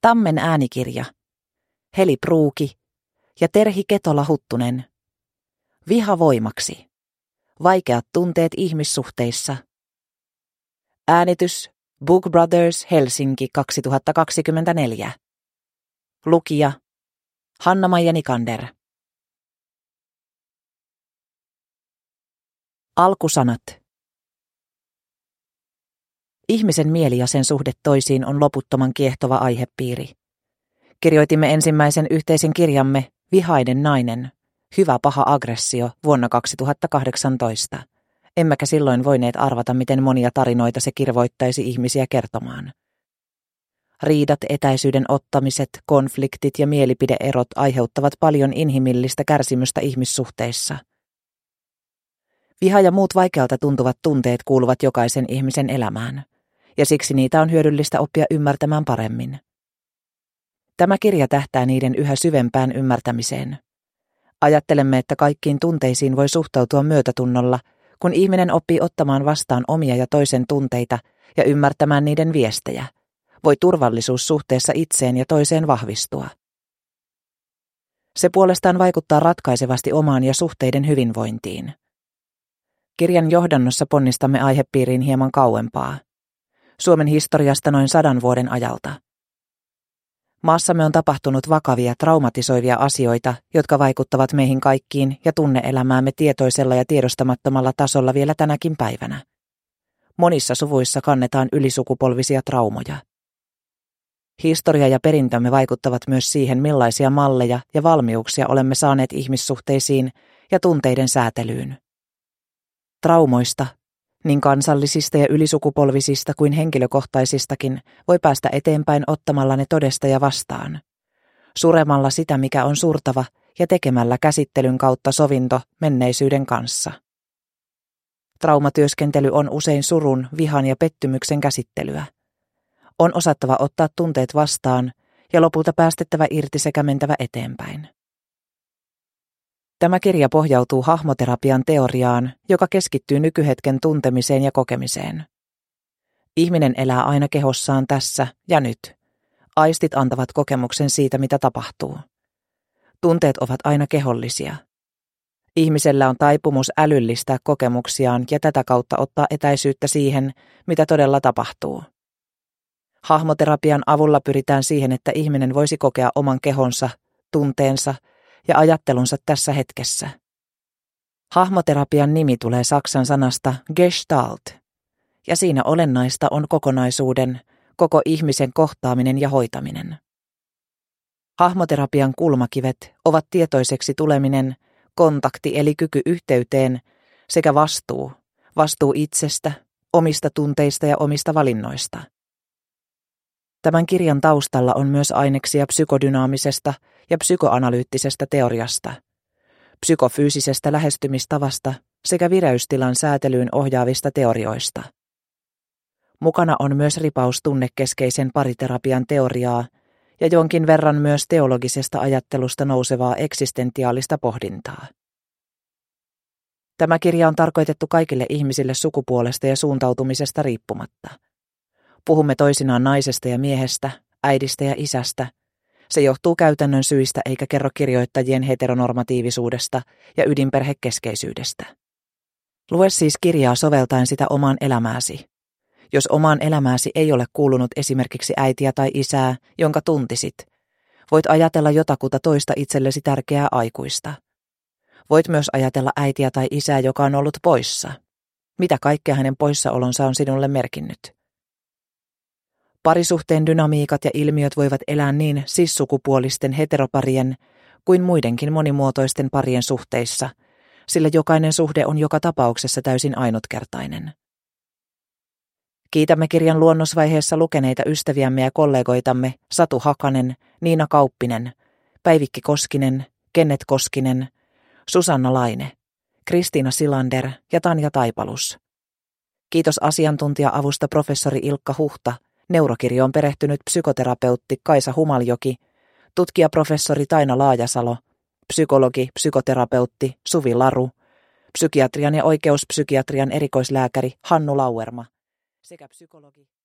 Tammen äänikirja. Heli Pruuki ja Terhi Ketola-Huttunen. Viha voimaksi. Vaikeat tunteet ihmissuhteissa. Äänitys Book Brothers Helsinki 2024. Lukija Hanna-Maija Nikander. Alkusanat. Ihmisen mieli ja sen suhde toisiin on loputtoman kiehtova aihepiiri. Kirjoitimme ensimmäisen yhteisen kirjamme Vihainen nainen, hyvä paha aggressio vuonna 2018. Emmekä silloin voineet arvata, miten monia tarinoita se kirvoittaisi ihmisiä kertomaan. Riidat, etäisyyden ottamiset, konfliktit ja mielipideerot aiheuttavat paljon inhimillistä kärsimystä ihmissuhteissa. Viha ja muut vaikealta tuntuvat tunteet kuuluvat jokaisen ihmisen elämään, ja siksi niitä on hyödyllistä oppia ymmärtämään paremmin. Tämä kirja tähtää niiden yhä syvempään ymmärtämiseen. Ajattelemme, että kaikkiin tunteisiin voi suhtautua myötätunnolla, kun ihminen oppii ottamaan vastaan omia ja toisen tunteita ja ymmärtämään niiden viestejä. Voi turvallisuus suhteessa itseen ja toiseen vahvistua. Se puolestaan vaikuttaa ratkaisevasti omaan ja suhteiden hyvinvointiin. Kirjan johdannossa ponnistamme aihepiiriin hieman kauempaa. Suomen historiasta noin 100 vuoden ajalta. Maassamme on tapahtunut vakavia, traumatisoivia asioita, jotka vaikuttavat meihin kaikkiin ja tunne-elämäämme tietoisella ja tiedostamattomalla tasolla vielä tänäkin päivänä. Monissa suvuissa kannetaan ylisukupolvisia traumoja. Historia ja perintömme vaikuttavat myös siihen, millaisia malleja ja valmiuksia olemme saaneet ihmissuhteisiin ja tunteiden säätelyyn. Traumoista, niin kansallisista ja ylisukupolvisista kuin henkilökohtaisistakin, voi päästä eteenpäin ottamalla ne todesta ja vastaan. Suremalla sitä, mikä on surtava, ja tekemällä käsittelyn kautta sovinto menneisyyden kanssa. Traumatyöskentely on usein surun, vihan ja pettymyksen käsittelyä. On osattava ottaa tunteet vastaan ja lopulta päästettävä irti sekä mentävä eteenpäin. Tämä kirja pohjautuu hahmoterapian teoriaan, joka keskittyy nykyhetken tuntemiseen ja kokemiseen. Ihminen elää aina kehossaan tässä ja nyt. Aistit antavat kokemuksen siitä, mitä tapahtuu. Tunteet ovat aina kehollisia. Ihmisellä on taipumus älyllistää kokemuksiaan ja tätä kautta ottaa etäisyyttä siihen, mitä todella tapahtuu. Hahmoterapian avulla pyritään siihen, että ihminen voisi kokea oman kehonsa, tunteensa ja ajattelunsa tässä hetkessä. Hahmoterapian nimi tulee saksan sanasta Gestalt, ja siinä olennaista on kokonaisuuden, koko ihmisen kohtaaminen ja hoitaminen. Hahmoterapian kulmakivet ovat tietoiseksi tuleminen, kontakti eli kyky yhteyteen sekä vastuu itsestä, omista tunteista ja omista valinnoista. Tämän kirjan taustalla on myös aineksia psykodynaamisesta ja psykoanalyyttisestä teoriasta, psykofyysisestä lähestymistavasta sekä vireystilan säätelyyn ohjaavista teorioista. Mukana on myös ripaus tunnekeskeisen pariterapian teoriaa ja jonkin verran myös teologisesta ajattelusta nousevaa eksistentiaalista pohdintaa. Tämä kirja on tarkoitettu kaikille ihmisille sukupuolesta ja suuntautumisesta riippumatta. Puhumme toisinaan naisesta ja miehestä, äidistä ja isästä. Se johtuu käytännön syistä eikä kerro kirjoittajien heteronormatiivisuudesta ja ydinperhekeskeisyydestä. Lue siis kirjaa soveltaen sitä omaan elämääsi. Jos omaan elämääsi ei ole kuulunut esimerkiksi äitiä tai isää, jonka tuntisit, voit ajatella jotakuta toista itsellesi tärkeää aikuista. Voit myös ajatella äitiä tai isää, joka on ollut poissa. Mitä kaikkea hänen poissaolonsa on sinulle merkinnyt? Parisuhteen dynamiikat ja ilmiöt voivat elää niin cis-sukupuolisten heteroparien kuin muidenkin monimuotoisten parien suhteissa, sillä jokainen suhde on joka tapauksessa täysin ainutkertainen. Kiitämme kirjan luonnosvaiheessa lukeneita ystäviämme ja kollegoitamme Satu Hakanen, Niina Kauppinen, Päivikki Koskinen, Kennet Koskinen, Susanna Laine, Kristiina Silander ja Tanja Taipalus. Kiitos asiantuntija-avusta professori Ilkka Huhta, neurokirjoon perehtynyt psykoterapeutti Kaisa Humaljoki, tutkijaprofessori Taina Laajasalo, psykologi, psykoterapeutti Suvi Laru, psykiatrian ja oikeuspsykiatrian erikoislääkäri Hannu Lauerma sekä psykologi